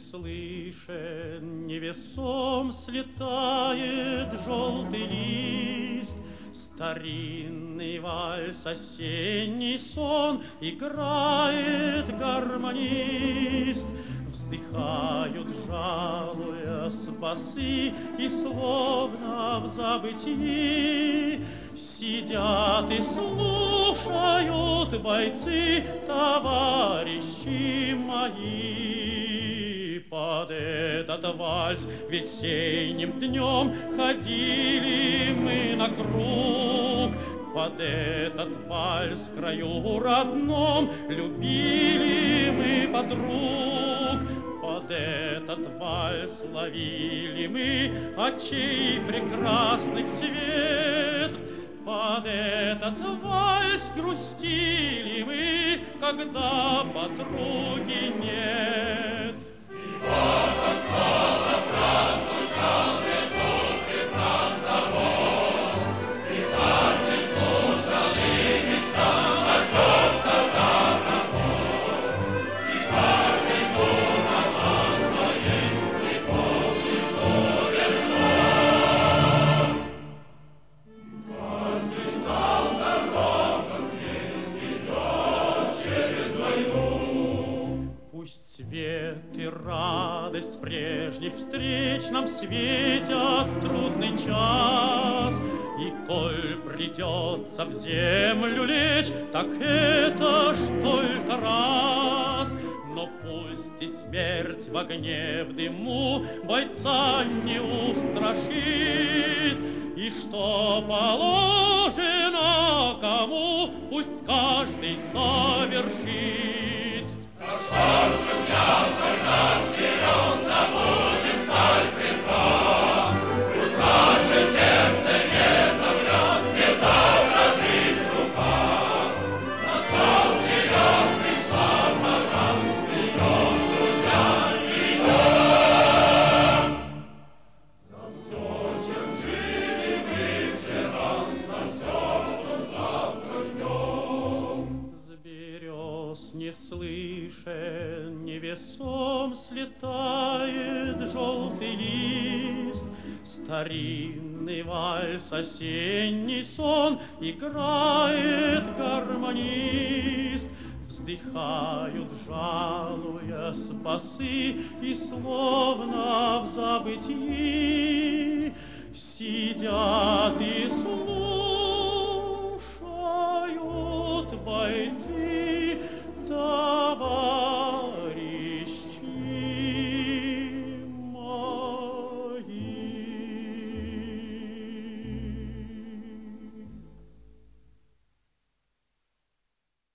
слышен, невесом слетает желтый лист. Старинный вальс, осенний сон играет гармонист. Вздыхают, жалуясь, басы, и словно в забытии сидят и слушают бойцы, товарищи мои. Под этот вальс весенним днем ходили мы на круг. Под этот вальс в краю родном любили мы подруг. Под этот вальс ловили мы очей прекрасных свет. Под этот вальс грустили мы, когда подруги нет. И вот он снова прозвучал безумный нам дорог. И каждый слушал и мечтал о чем-то добром. И каждый думал о своей и помнил горе снов. Каждый знал дорогу, идет через войну. Пусть свет и радость прежних встреч нам светят в трудный час. И коль придется в землю лечь, так это ж только раз. Но пусть и смерть в огне, в дыму бойца не устрашит. И что положено кому, пусть каждый совершит. Ну что ж, друзья, коль наш черед, да будет сталь крепка. Пусть наше сердце не замрет, не задрожит рука. Настал черед, пришла пора, идем, друзья, идем. За все, чем жили мы вчера, за все, что завтра ждем. С берез не слышен, невесом слетает желтый лист. Старинный вальс, осенний сон играет гармонист. Вздыхают, жалуясь, басы, и словно в забытии сидят и слушают бойцы.